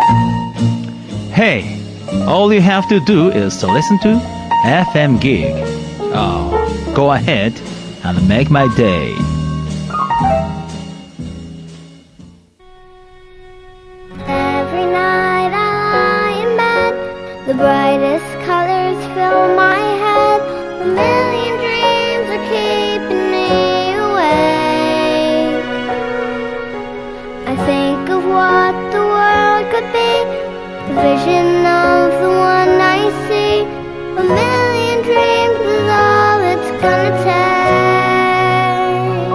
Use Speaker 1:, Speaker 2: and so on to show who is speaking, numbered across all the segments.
Speaker 1: Hey, all you have to do is to listen to FM Gig. Oh, go ahead and make my day.
Speaker 2: Every night I lie in bed, the brightest colors fill my head. A million dreams are keeping me awake. I think of what the world could be, the vision of the one I see. A million dreams is all it's gonna take.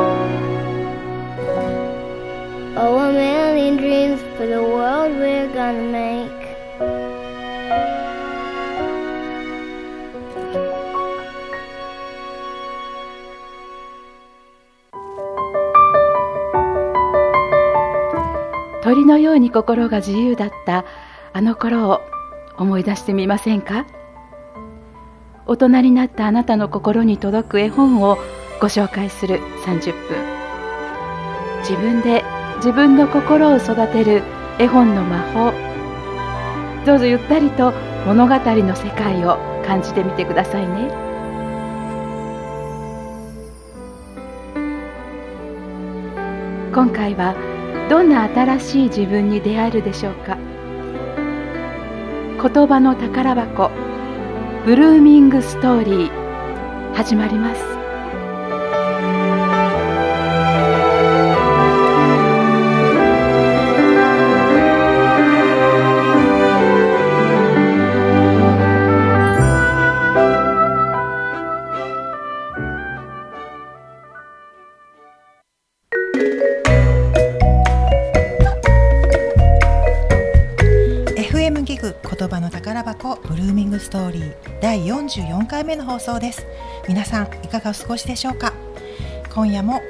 Speaker 2: Oh, a million dreams for the world we're gonna make.
Speaker 3: 鳥のように心が自由だったあの頃を思い出してみませんか？大人になったあなたの心に届く絵本をご紹介する30分。自分で自分の心を育てる絵本の魔法。どうぞゆったりと物語の世界を感じてみてくださいね。今回はどんな新しい自分に出会えるでしょうか。言葉の宝箱ブルーミングストーリー始まります。
Speaker 4: 言葉の宝箱ブルーミングストーリー第44回目の放送です。皆さんいかがお過ごしでしょうか。今夜も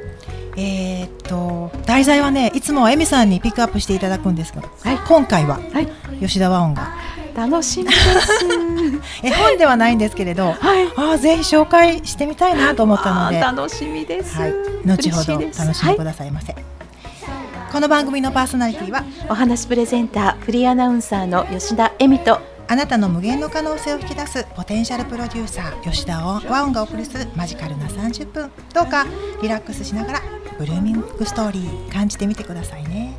Speaker 4: 題材はね、いつもはエミさんにピックアップしていただくんですが、はい、今回は、はい、吉田和音が
Speaker 3: 楽しみです
Speaker 4: 絵本ではないんですけれど、はい、ぜひ紹介してみたいなと思ったので
Speaker 3: 楽しみです、
Speaker 4: はい、後ほど楽しんでくださいませ、はい。この番組のパーソナリティは
Speaker 3: お話プレゼンターフリーアナウンサーの吉田恵美と、
Speaker 4: あなたの無限の可能性を引き出すポテンシャルプロデューサー吉田和音がお送りするマジカルな30分。どうかリラックスしながらブルーミングストーリー感じてみてくださいね。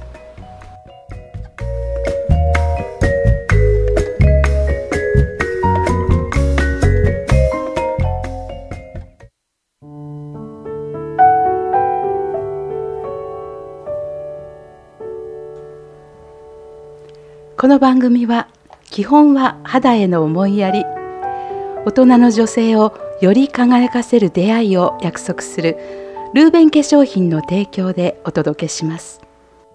Speaker 3: この番組は基本は肌への思いやり、大人の女性をより輝かせる出会いを約束するルーベン化粧品の提供でお届けします。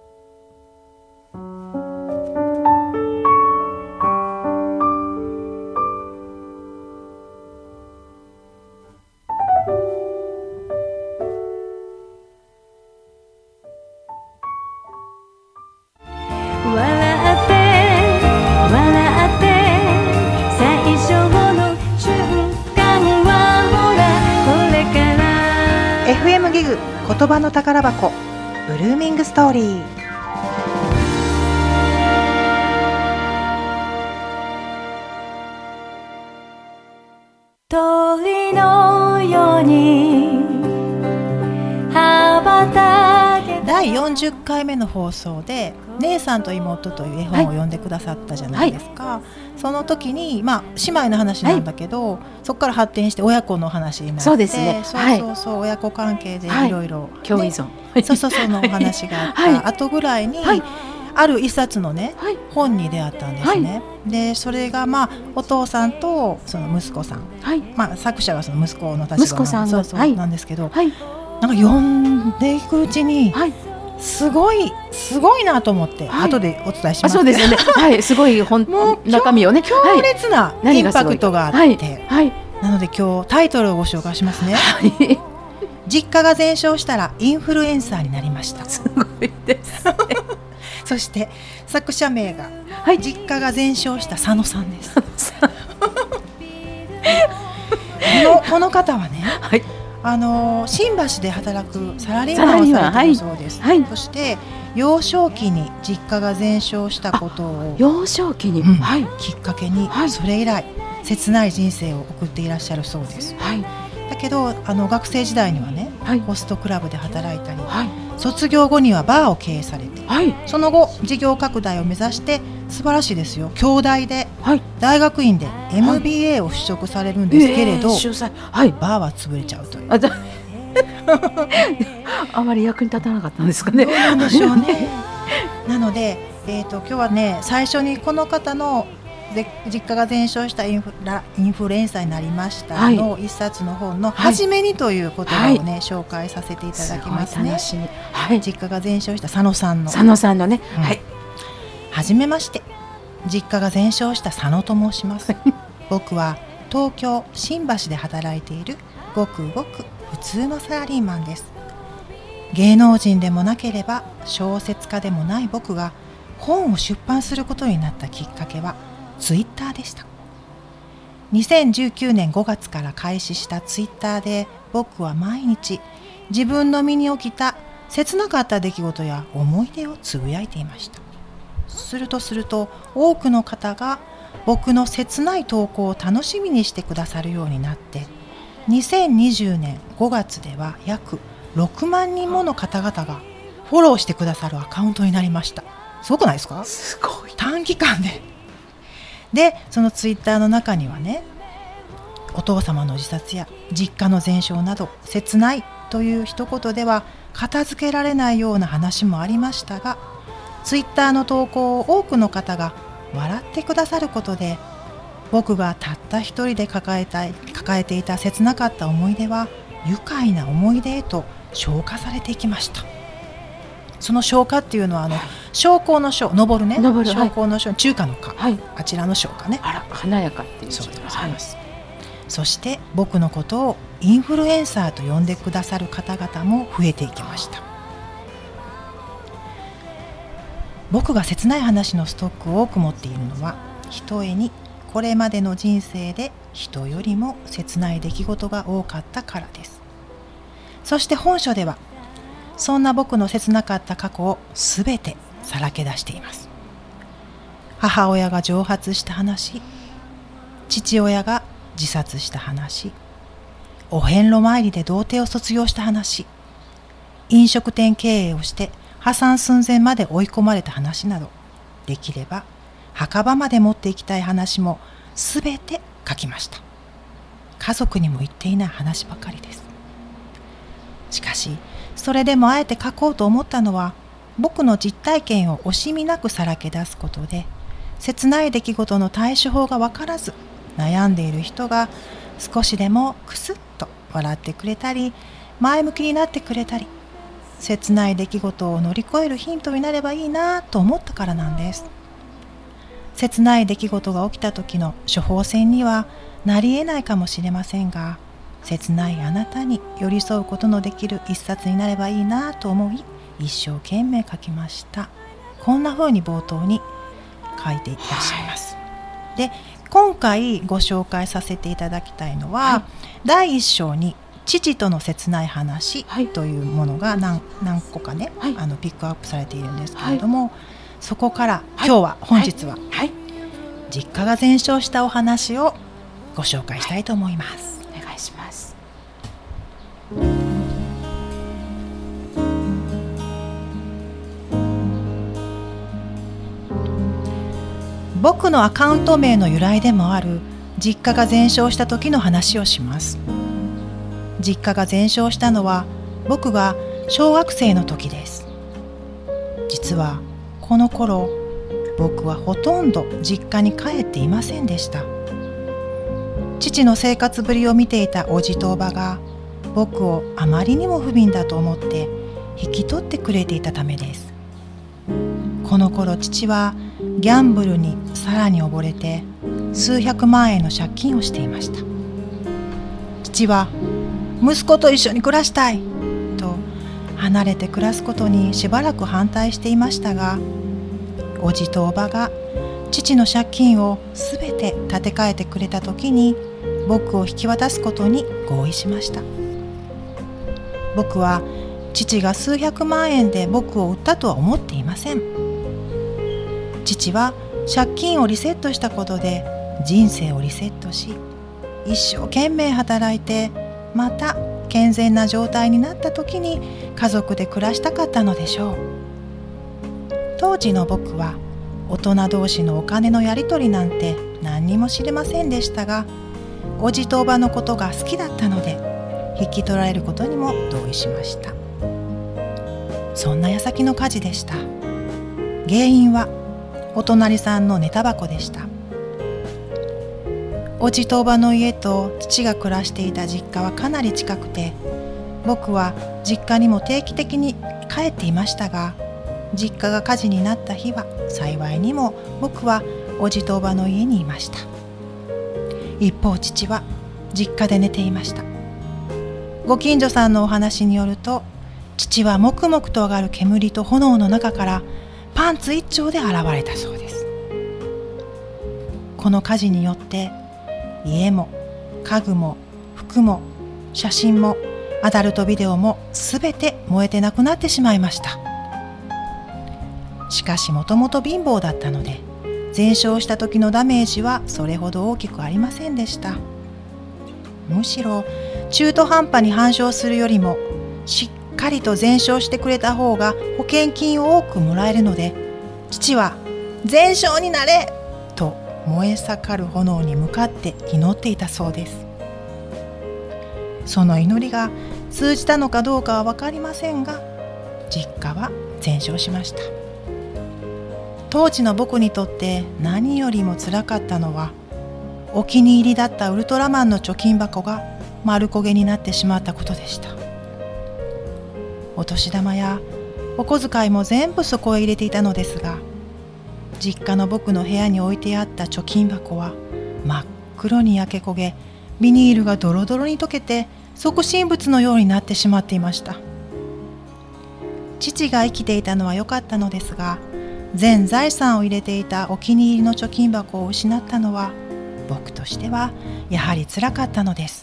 Speaker 4: FM ギグ言葉の宝箱ブルーミングストーリー。
Speaker 2: 鳥のように羽ばたけ。
Speaker 4: 第40回目の放送で姉さんと妹という絵本を読んでくださったじゃないですか、はい、その時に、姉妹の話なんだけど、はい、そこから発展して親子の話になって、
Speaker 3: そうですね、
Speaker 4: 親子関係でいろいろ
Speaker 3: 共依存、
Speaker 4: そのお話があった後ぐらいに、ある一冊のね、本に出会ったんですね、でそれがお父さんとその息子さん、作者がその息子の立場なんですけど、なんか読んでいくうちに、すごいなと思って、後でお伝えしますけど、
Speaker 3: そうですよね、すごい中身をね、
Speaker 4: 強烈なインパクトがあって、なので今日タイトルをご紹介しますね、実家が全焼したらインフルエンサーになりました。
Speaker 3: すごいですね
Speaker 4: そして作者名が、実家が全焼した佐野さんですこの方はね、新橋で働くサラリーマンをされているそうです、そして幼少期に実家が全焼したことを
Speaker 3: 幼少期に、
Speaker 4: きっかけに、それ以来切ない人生を送っていらっしゃるそうです。だけど学生時代にはね、ホストクラブで働いたり、卒業後にはバーを経営されて、その後事業拡大を目指して素晴らしいですよ、京大で、大学院で MBA を取得されるんですけれど、バーは潰れちゃうという
Speaker 3: あまり役に立たなかったんですかね。
Speaker 4: どうなんでしょうねなので、今日はね、最初にこの方の実家が全焼したインフルエンサーになりましたの一冊の本の初めにという言葉をね、紹介させていただきますね。実家が全焼した佐野さんのね、はじめまして、実家が全焼した佐野と申します僕は東京新橋で働いているごくごく普通のサラリーマンです。芸能人でもなければ小説家でもない僕が本を出版することになったきっかけはツイッターでした。2019年5月から開始したツイッターで、僕は毎日自分の身に起きた切なかった出来事や思い出をつぶやいていました。すると多くの方が僕の切ない投稿を楽しみにしてくださるようになって、2020年5月では約6万人もの方々がフォローしてくださるアカウントになりました。すごくないですか？
Speaker 3: すごい。
Speaker 4: 短期間で、そのツイッターの中にはね、お父様の自殺や実家の全焼など切ないという一言では片付けられないような話もありましたが、ツイッターの投稿を多くの方が笑ってくださることで、僕がたった一人で抱えていた切なかった思い出は愉快な思い出へと昇華されていきました。その昇華っていうのは昇降の昇、昇るね、昇降の昇、中華の華、あちらの昇華ね。
Speaker 3: あら、華やかっていう。
Speaker 4: そうでございます。そして僕のことをインフルエンサーと呼んでくださる方々も増えていきました。僕が切ない話のストックを多く持っているのは、ひとえにこれまでの人生で人よりも切ない出来事が多かったからです。そして本書ではそんな僕の切なかった過去をすべてさらけ出しています。母親が蒸発した話、父親が自殺した話、お遍路参りで童貞を卒業した話、飲食店経営をして破産寸前まで追い込まれた話など、できれば墓場まで持っていきたい話もすべて書きました。家族にも言っていない話ばかりです。しかしそれでもあえて書こうと思ったのは、僕の実体験を惜しみなくさらけ出すことで、切ない出来事の対処法が分からず悩んでいる人が少しでもクスッと笑ってくれたり、前向きになってくれたり、切ない出来事を乗り越えるヒントになればいいなと思ったからなんです。切ない出来事が起きた時の処方箋にはなり得ないかもしれませんが、切ないあなたに寄り添うことのできる一冊になればいいなと思い、一生懸命書きました。こんな風に冒頭に書いていらっしゃいます。で、今回ご紹介させていただきたいのは、第一章に父との切ない話というものが何個かね、ピックアップされているんですけれども、そこから本日は実家が全焼したお話をご紹介したいと思います。
Speaker 3: お願いします。
Speaker 4: 僕のアカウント名の由来でもある実家が全焼した時の話をします。実家が全焼したのは僕が小学生の時です。実はこの頃、僕はほとんど実家に帰っていませんでした。父の生活ぶりを見ていたおじとおばが僕をあまりにも不憫だと思って引き取ってくれていたためです。この頃、父はギャンブルにさらに溺れて数百万円の借金をしていました。父は息子と一緒に暮らしたいと離れて暮らすことにしばらく反対していましたが、おじとおばが父の借金をすべて立て替えてくれた時に僕を引き渡すことに合意しました。僕は父が数百万円で僕を売ったとは思っていません。父は借金をリセットしたことで人生をリセットし、一生懸命働いてまた健全な状態になった時に家族で暮らしたかったのでしょう。当時の僕は大人同士のお金のやり取りなんて何にも知りませんでしたが、おじとおばのことが好きだったので引き取られることにも同意しました。そんな矢先の火事でした。原因はお隣さんの寝タバコでした。おじとおばの家と父が暮らしていた実家はかなり近くて、僕は実家にも定期的に帰っていましたが、実家が火事になった日は幸いにも僕はおじとおばの家にいました。一方父は実家で寝ていました。ご近所さんのお話によると、父はもくもくと上がる煙と炎の中からパンツ一丁で現れたそうです。この火事によって家も家具も服も写真もアダルトビデオもすべて燃えてなくなってしまいました。しかしもともと貧乏だったので、全焼した時のダメージはそれほど大きくありませんでした。むしろ中途半端に半焼するよりもしっかりと全焼してくれた方が保険金を多くもらえるので、父は全焼になれと燃え盛る炎に向かって祈っていたそうです。その祈りが通じたのかどうかは分かりませんが、実家は全焼しました。当時の僕にとって何よりもつらかったのは、お気に入りだったウルトラマンの貯金箱が丸焦げになってしまったことでした。お年玉やお小遣いも全部そこへ入れていたのですが、実家の僕の部屋に置いてあった貯金箱は真っ黒に焼け焦げ、ビニールがドロドロに溶けて即身仏のようになってしまっていました。父が生きていたのは良かったのですが、全財産を入れていたお気に入りの貯金箱を失ったのは僕としてはやはりつらかったのです。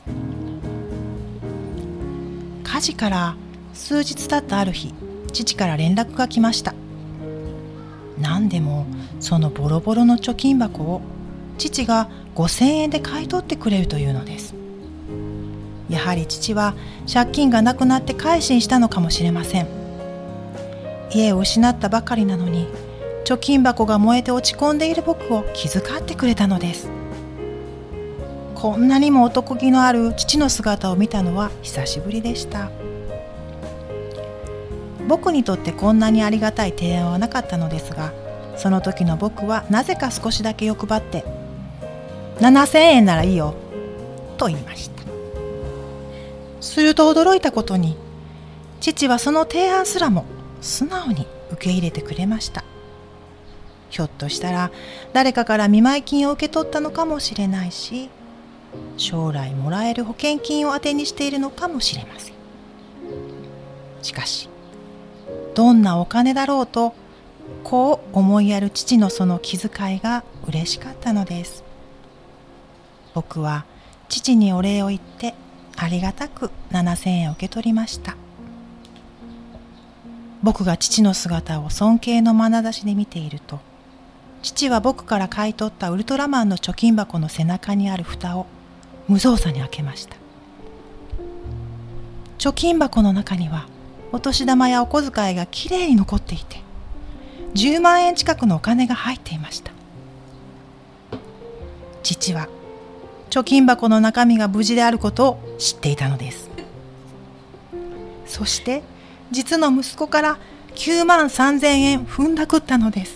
Speaker 4: 火事から数日経ったある日、父から連絡が来ました。何でもそのボロボロの貯金箱を父が5000円で買い取ってくれるというのです。やはり父は借金がなくなって改心したのかもしれません。家を失ったばかりなのに貯金箱が燃えて落ち込んでいる僕を気遣ってくれたのです。こんなにも男気のある父の姿を見たのは久しぶりでした。僕にとってこんなにありがたい提案はなかったのですが、その時の僕はなぜか少しだけ欲張って7000円ならいいよと言いました。すると驚いたことに、父はその提案すらも素直に受け入れてくれました。ひょっとしたら誰かから見舞い金を受け取ったのかもしれないし、将来もらえる保険金を当てにしているのかもしれません。しかしどんなお金だろうとこう思いやる父のその気遣いが嬉しかったのです。僕は父にお礼を言ってありがたく7000円を受け取りました。僕が父の姿を尊敬の眼差しで見ていると、父は僕から買い取ったウルトラマンの貯金箱の背中にある蓋を無造作に開けました。貯金箱の中にはお年玉やお小遣いがきれいに残っていて、10万円近くのお金が入っていました。父は貯金箱の中身が無事であることを知っていたのです。そして実の息子から9万3000円踏んだくったのです。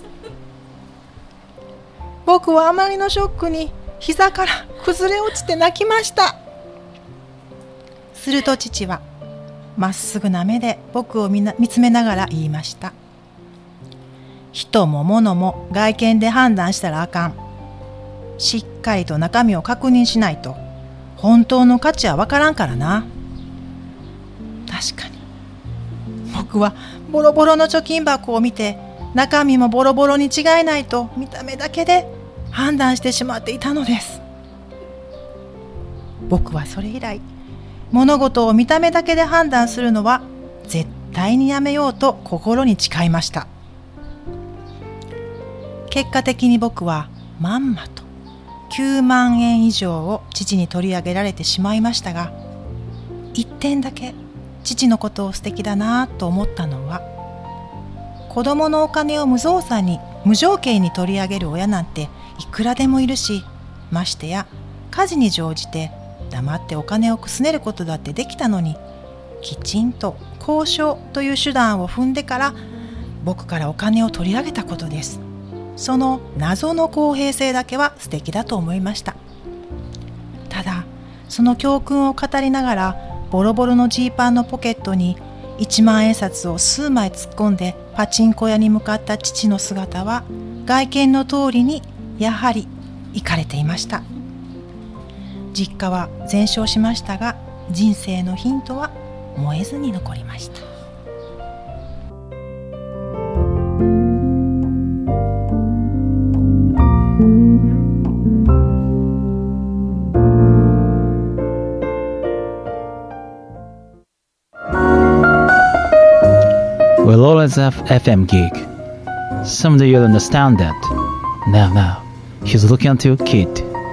Speaker 4: 僕はあまりのショックに膝から崩れ落ちて泣きました。すると父はまっすぐな目で僕を見つめながら言いました。人も物も外見で判断したらあかん。しっかりと中身を確認しないと本当の価値はわからんからな。確かに僕はボロボロの貯金箱を見て、中身もボロボロに違いないと見た目だけで判断してしまっていたのです。僕はそれ以来、物事を見た目だけで判断するのは絶対にやめようと心に誓いました。結果的に僕はまんまと9万円以上を父に取り上げられてしまいましたが、一点だけ父のことを素敵だなと思ったのは、子供のお金を無造作に無条件に取り上げる親なんていくらでもいるし、ましてや火事に乗じて黙ってお金をくすねることだってできたのに、きちんと交渉という手段を踏んでから僕からお金を取り上げたことです。その謎の公平性だけは素敵だと思いました。ただその教訓を語りながら、ボロボロのジーパンのポケットに1万円札を数枚突っ込んでパチンコ屋に向かった父の姿は、外見の通りにやはりイカれていました。実家は全焼しましたが、人生のヒントは燃えずに残りました。
Speaker 1: We'll always have FM gig. Someday you'll understand that. Now, he's looking at you, kid.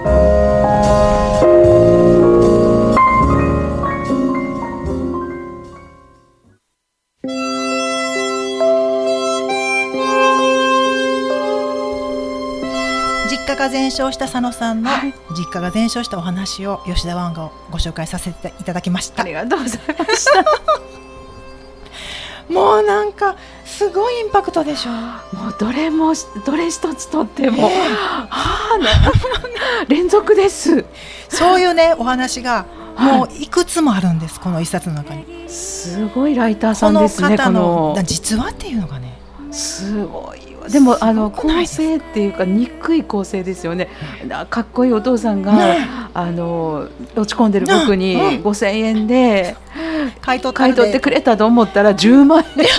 Speaker 4: 実家が全焼した佐野さんの実家が全焼したお話を吉田湾がご紹介させていただきました。
Speaker 3: ありがとうございました
Speaker 4: もうなんかすごいインパクトでしょ。
Speaker 3: もうどれ一つとっても、連続です。
Speaker 4: そういうねお話がもういくつもあるんです、この一冊の中に。
Speaker 3: すごいライターさんですね。
Speaker 4: この方の実話っていうのがね
Speaker 3: すごい。でも構成っていうか憎い構成ですよね。かっこいいお父さんが、落ち込んでる僕に5000円で買い取ってくれたと思ったら10万円で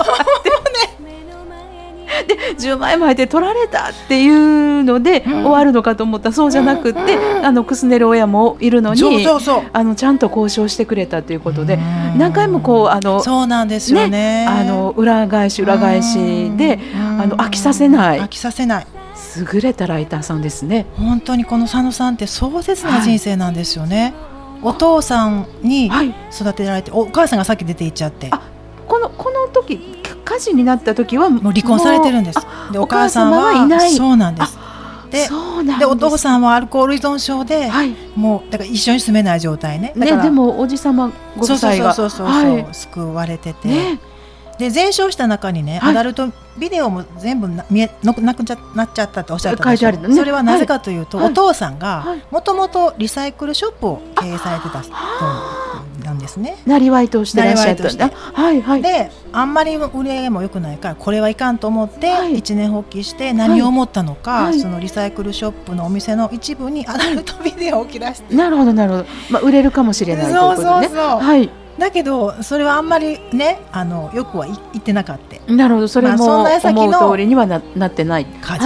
Speaker 3: 10万円前で取られたっていうので終わるのかと思ったら、そうじゃなくってくすねる親もいるのに、ちゃんと交渉してくれたということで、何回も
Speaker 4: そうなんですよね。
Speaker 3: 裏返しで飽きさせない優れたライターさんですね。
Speaker 4: 本当にこの佐野さんって壮絶な人生なんですよね。お父さんに育てられて、お母さんがさっき出ていっちゃって、
Speaker 3: この時火事になった時は
Speaker 4: もう離婚されてるんです。でお母さんはいない。そうなんです。でお父さんはアルコール依存症で、もうだから一緒に住めない状態ね。で
Speaker 3: もおじさまご夫妻が
Speaker 4: 救われてて、で全焼した中にね、アダルトビデオも全部なくなっちゃったっておっしゃったでしょ。それはなぜかというと、お父さんがもともとリサイクルショップを経営されてた人なんですね。
Speaker 3: なりわいとしてらっしゃった。
Speaker 4: であんまり売り上げも良くないから、これはいかんと思って一年発起して、何を思ったのか、そのリサイクルショップのお店の一部にアダルトビデオを置き出して、
Speaker 3: なるほど、売れるかもしれないということでね。
Speaker 4: だけどそれはあんまりね、よくは言ってなかった。
Speaker 3: なるほど、それも思う通りには なってない。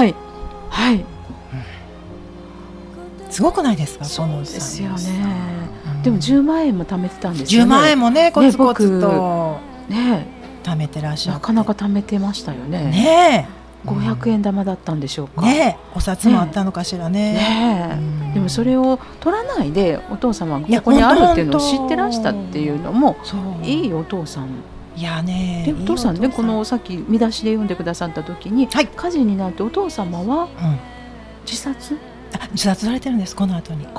Speaker 4: すごくないですか。
Speaker 3: そうですよね。でも10万円も貯めてたんですよね。
Speaker 4: 10万円もね、コツコツと貯めてらっしゃって、
Speaker 3: なかなか貯めてましたよね。
Speaker 4: ねえ、
Speaker 3: 500円玉だったんでしょうか。
Speaker 4: ねえ、お札もあったのかしらね。
Speaker 3: でもそれを取らないでお父様がここにあるっていうのを知ってらしたっていうのもいいお父さん。
Speaker 4: いやね、
Speaker 3: でお父さんね、このさっき見出しで読んでくださった時に、火事になってお父様は自殺
Speaker 4: されてるんです。この後に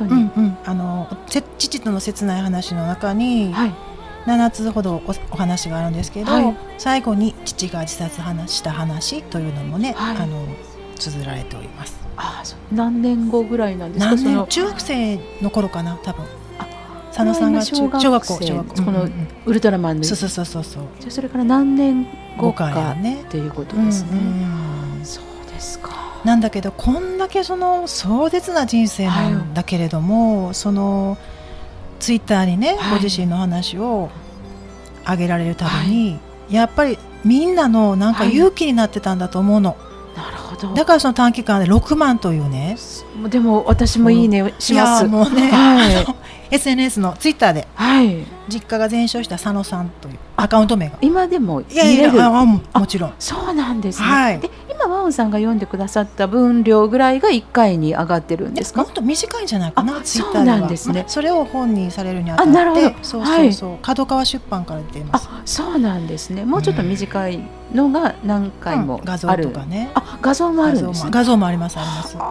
Speaker 4: 父との切ない話の中に7つほどお話があるんですけど、最後に父が自殺した話というのもね、綴られております。
Speaker 3: 何年後ぐらいなんですか。
Speaker 4: 中学生の頃かな、多分。佐野さんが小学校
Speaker 3: このウルトラマンで。
Speaker 4: そう。
Speaker 3: じゃあそれから何年後かっていうことですね。そうですか。
Speaker 4: なんだけど、こんだけその壮絶な人生なんだけれども、そのツイッターにね、ご自身の話を上げられるたびに、やっぱりみんなのなんか勇気になってたんだと思うの。
Speaker 3: なるほど。
Speaker 4: だからその短期間で6万というね。
Speaker 3: でも私もいいねします。
Speaker 4: いやもうね、SNS のツイッターで、実家が全焼した佐野さんというアカウント名が
Speaker 3: 今でも見れる。
Speaker 4: もちろん。
Speaker 3: そうなんですね。で今ワオンさんが読んでくださった分量ぐらいが1回に上がってるんですか？
Speaker 4: もっと短いんじゃないかな。ツイッターでは。
Speaker 3: そうなんですね。
Speaker 4: それを本にされるにあたって、
Speaker 3: なるほど。
Speaker 4: そう角川出版から出ています。
Speaker 3: そうなんですね。もうちょっと短いのが何回も
Speaker 4: 画像とかね。
Speaker 3: 画像もあるんですね。
Speaker 4: 画像もあります。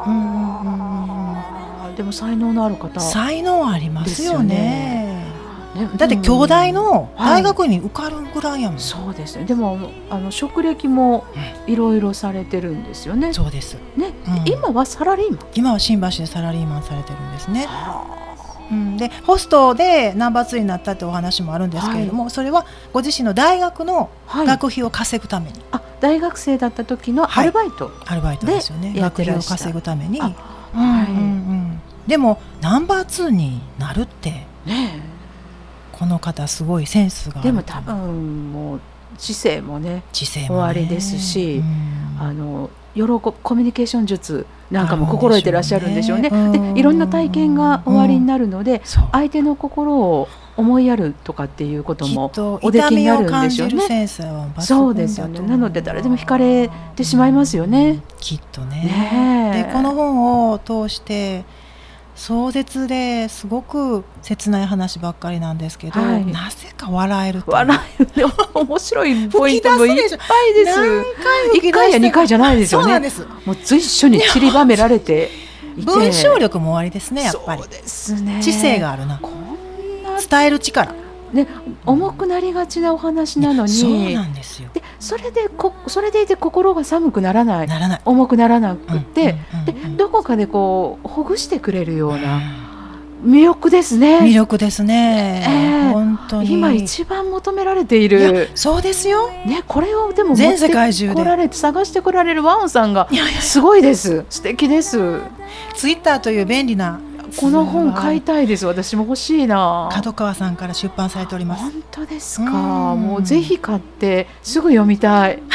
Speaker 3: でも才能のある方。
Speaker 4: 才能ありますよね。だって兄弟の大学に受かるぐらいやもん。
Speaker 3: そうですね。でも職歴もいろいろされてるんですよね。
Speaker 4: そうですね。
Speaker 3: 今はサラリーマン。
Speaker 4: 今は新橋でサラリーマンされてるんですね。でホストでナンバー2になったってお話もあるんですけれども、それはご自身の大学の学費を稼ぐために、
Speaker 3: 大学生だった時のアルバイト
Speaker 4: ですよね。学費を稼ぐために。でもナンバー2になるってこの方すごいセンスがある。
Speaker 3: でも多分もう知性もねおありですし、コミュニケーション術なんかも心得てらっしゃるんでしょうね。でいろんな体験がおありになるので、相手の心を思いやるとかっていうこともおできになるんでしょうね。そうですよね。なので誰でも惹かれてしまいますよね。
Speaker 4: きっとね。でこの本を通して壮絶ですごく切ない話ばっかりなんですけど、なぜか笑える。
Speaker 3: 笑える。面白いポイントもいっぱいです。1回や2回じゃないですよね。もう随所に散りばめられていて、
Speaker 4: 文章力もおありですね。やっぱり
Speaker 3: そうですね。
Speaker 4: 知性があるな。伝える力
Speaker 3: ね、重くなりがちなお話なのに、
Speaker 4: そうなんですよ。
Speaker 3: でそれでいて心が寒くならない、重くならなくて、でどこかでこうほぐしてくれるような魅力ですね。
Speaker 4: 魅力ですね。本当に
Speaker 3: 今一番求められている。
Speaker 4: そうですよ。
Speaker 3: ね、これをでも
Speaker 4: 全世界中で
Speaker 3: 来られて探してこられるワオンさんがすごいです。素敵です。
Speaker 4: ツイッターという便利な。
Speaker 3: この本買いたいです。私も欲しいな。
Speaker 4: 角川さんから出版されております。
Speaker 3: 本当ですか。もうぜひ買ってすぐ読みたい。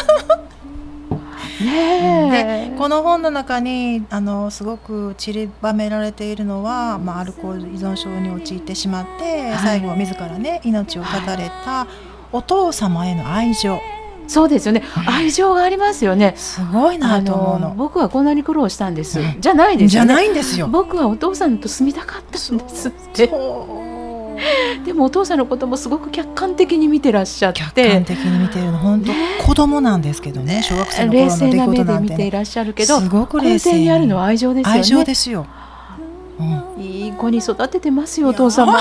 Speaker 4: でこの本の中にすごく散りばめられているのは、アルコール依存症に陥ってしまって、最後は自らね命を絶たれたお父様への愛情。
Speaker 3: そうですよね。愛情がありますよね。
Speaker 4: すごいなと思うの。
Speaker 3: 僕はこんなに苦労したんです。じゃないですよね。
Speaker 4: じゃないんですよ。
Speaker 3: 僕はお父さんと住みたかったんですって。でもお父さんのこともすごく客観的に見てらっしゃって。客
Speaker 4: 観的に見てるの本当、子供なんですけどね。小学生の頃の出来事なんて、
Speaker 3: 冷静な目で見ていらっしゃるけど、
Speaker 4: すごく冷静
Speaker 3: 根底にあるのは愛情ですよね。
Speaker 4: 愛情ですよ。
Speaker 3: いい子に育ててますよお父様。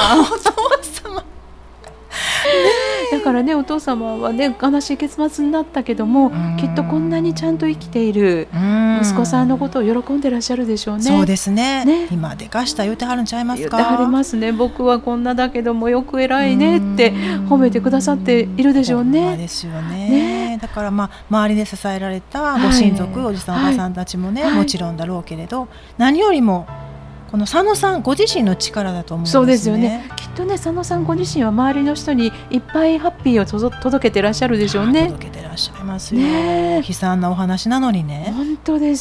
Speaker 3: だからね、お父様はね悲しい結末になったけども、きっとこんなにちゃんと生きている息子さんのことを喜んでらっしゃるでしょうね。
Speaker 4: そうですね。今でかした言うてはるんちゃいますか。
Speaker 3: 言ってはりますね。僕はこんなだけどもよく偉いねって褒めてくださっているでしょうね。
Speaker 4: そうですよね。だから周りで支えられたご親族、おじさんおばさんたちもね、もちろんだろうけれど、何よりもこの佐野さんご自身の力だと思うんですね。
Speaker 3: そうですよね。きっとね、佐野さんご自身は周りの人にいっぱいハッピーを届けてらっしゃるでしょうね。
Speaker 4: 届けてらっしゃいますよ。悲惨なお話なのにね。
Speaker 3: 本当です。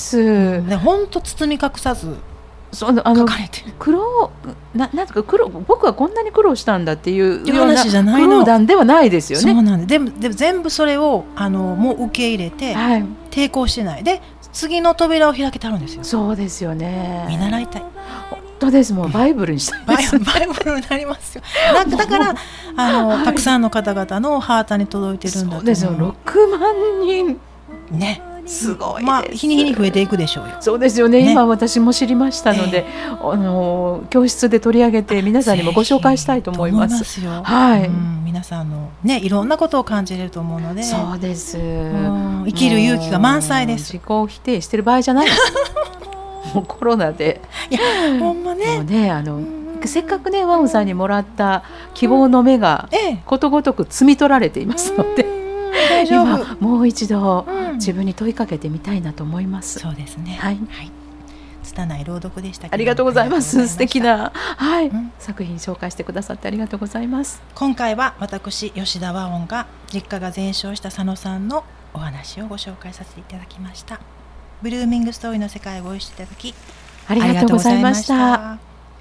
Speaker 4: 本当包み隠さず書かれてる。
Speaker 3: なんとか僕はこんなに苦労したんだっていうような
Speaker 4: 話じゃないの。
Speaker 3: 苦労談ではないですよね。
Speaker 4: そうなんで。でも全部それをもう受け入れて、抵抗してないで次の扉を開けてあるんですよ。
Speaker 3: そうですよね。
Speaker 4: 見習いたい。
Speaker 3: 本当です。もうバイブルにしたいです、ね。
Speaker 4: バイブルになりますよ。だからたくさんの方々のハートに届いてるんだと思う。そうですよ。
Speaker 3: 6万人
Speaker 4: ね。
Speaker 3: すごいです。
Speaker 4: 日に日に増えていくでしょうよ。
Speaker 3: そうですよね。今私も知りましたので、教室で取り上げて皆さんにもご紹介したいと思います。皆さんのね、いろんなことを感じれると思うので。 そうです。
Speaker 4: 生きる勇気が満載です。
Speaker 3: 自己否定してる場合じゃないです。もうコロナで。
Speaker 4: いやほんまね。
Speaker 3: もうねせっかくねワオさんにもらった希望の芽がことごとく摘み取られていますので。今もう一度自分に問いかけてみたいなと思います。
Speaker 4: そうですね。
Speaker 3: はい。
Speaker 4: 拙い朗読でしたけど。
Speaker 3: ありがとうございます。素敵な作品紹介してくださってありがとうございます。
Speaker 4: 今回は私吉田和音が実家が全焼した佐野さんのお話をご紹介させていただきました。 ブルーミングストーリーの世界をご一緒いただき
Speaker 3: ありがとうございました。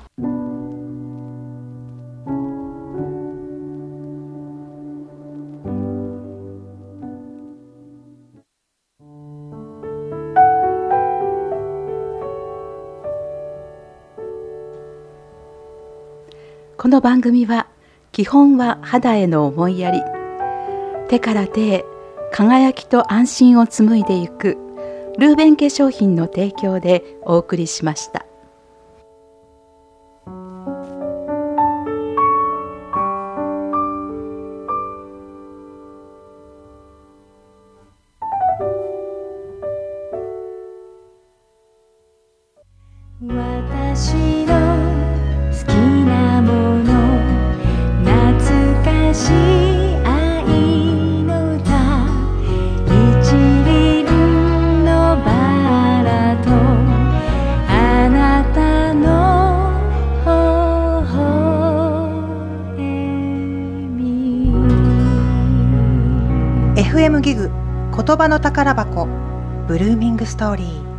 Speaker 3: この番組は基本は肌への思いやり、手から手へ輝きと安心を紡いでいくルーベン化粧品の提供でお送りしました。
Speaker 5: 私の好きなもの、懐かしい愛の歌、一輪のバラとあなたの微笑み。
Speaker 4: FM ギグ言葉の宝箱ブルーミングストーリー。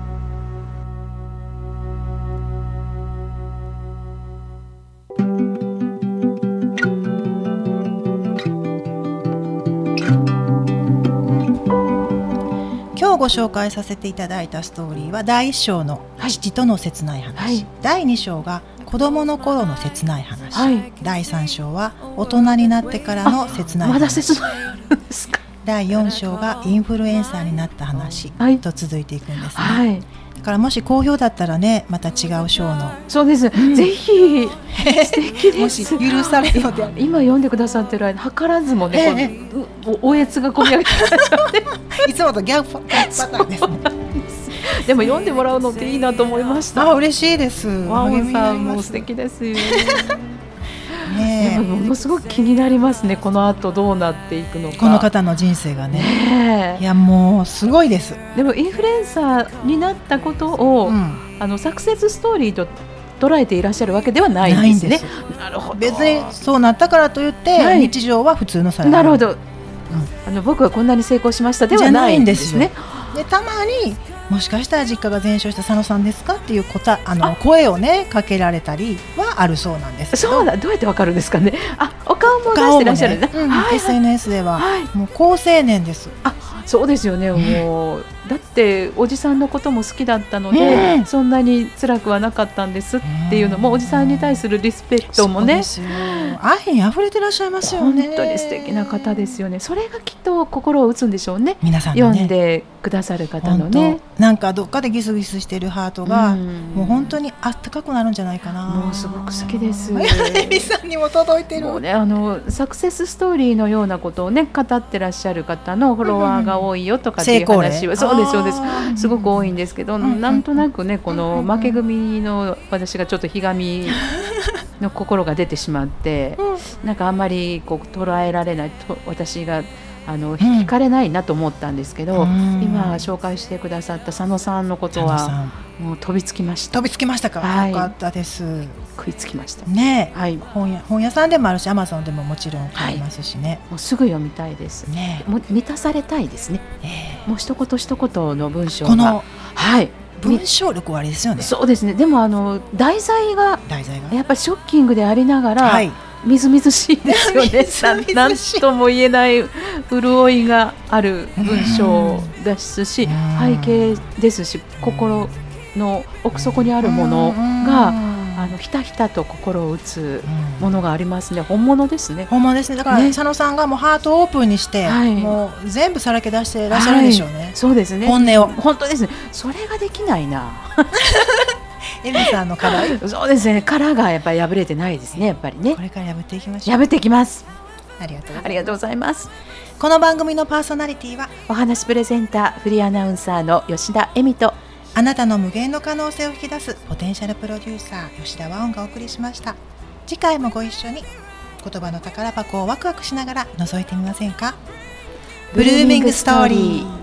Speaker 4: 今日ご紹介させていただいたストーリーは第1章の父との切ない話、はい、第2章が子供の頃の切ない話、はい、第3章は大人になってからの切ない話。
Speaker 3: まだ切ないですか。
Speaker 4: 第4章がインフルエンサーになった話と続いていくんですね、はい、だからもし好評だったらね、また違う章の。
Speaker 3: そうです、ぜひ素敵です。
Speaker 4: もし許されるので
Speaker 3: 今読んでくださってる間図らずもね、おえつがこみ上げてきましたね
Speaker 4: いつもとギャグパターンですね
Speaker 3: でも読んでもらうのっていいなと思いました。
Speaker 4: 嬉しいです。
Speaker 3: ワオさんも素敵ですよでもものすごく気になりますね、この後どうなっていくのか、
Speaker 4: この方の人生が ね。いやもうすごいです。
Speaker 3: でもインフルエンサーになったことを、サクセスストーリーと捉えていらっしゃるわけではないんですね。なるほど。
Speaker 4: 別にそうなったからといって、はい、日常は普通のサラリーマン。
Speaker 3: なるほど、僕はこんなに成功しましたではないんですね。
Speaker 4: でたまにもしかしたら実家が全焼した佐野さんですかっていう声をねかけられたりはあるそうなんですけど。
Speaker 3: そうだ、どうやってわかるんですかね。お顔も出してらっしゃるね、
Speaker 4: SNS では、もう高青年です。
Speaker 3: そうですよね、もうだっておじさんのことも好きだったので、そんなに辛くはなかったんですっていうのも、おじさんに対するリスペクトもね、
Speaker 4: 愛に溢れてらっしゃいますよね。
Speaker 3: 本当に素敵な方ですよね。それがきっと心を打つんでしょうね、
Speaker 4: 皆さんのね、
Speaker 3: 読んでくださる方のね。
Speaker 4: なんかどっかでギスギスしているハートが、もう本当にあったかくなるんじゃないかな。
Speaker 3: もうすごく好きです。
Speaker 4: エミさんにも届いてる。
Speaker 3: もうね、サクセスストーリーのようなことをね語ってらっしゃる方のフォロワーが多いよとかっていう話は、そうですそうです、すごく多いんですけど、なんとなくね、この負け組の私がちょっとひがみの心が出てしまって、なんかあんまりこう捉えられないと、私が惹かれないなと思ったんですけど、今紹介してくださった佐野さんのことはもう飛びつきました。
Speaker 4: 飛びつきましたか、よかったです。
Speaker 3: 食いつきました
Speaker 4: ね、本屋さんでもあるし、アマゾンでももちろん買いますしね、
Speaker 3: もうすぐ読みたいですね。もう満たされたいですね、もう一言一言の文章が、この
Speaker 4: 文章力はあれですよね。
Speaker 3: そうですね。でも題材がやっぱりショッキングでありながら、みずみずしいですよね。なんとも言えない潤いがある文章ですし、背景ですし、心の奥底にあるものがひたひたと心を打つものがありますね。本物ですね。
Speaker 4: 本物ですね。だから、佐野さんがもうハートをオープンにして、もう全部さらけ出していらっしゃるでしょうね、
Speaker 3: そうですね、
Speaker 4: 本音を。
Speaker 3: 本当ですね。それができないな
Speaker 4: エミさんの殻
Speaker 3: そうですね、殻がやっぱり破れてないですね。やっぱりね、
Speaker 4: これから破っていきましょう。
Speaker 3: 破っていきます。
Speaker 4: ありがと
Speaker 3: うございます。
Speaker 4: この番組のパーソナリティは、
Speaker 3: お話プレゼンターフリーアナウンサーの吉田恵美と、
Speaker 4: あなたの無限の可能性を引き出すポテンシャルプロデューサー吉田和音がお送りしました。次回もご一緒に言葉の宝箱をワクワクしながら覗いてみませんか。ブルーミングストーリー。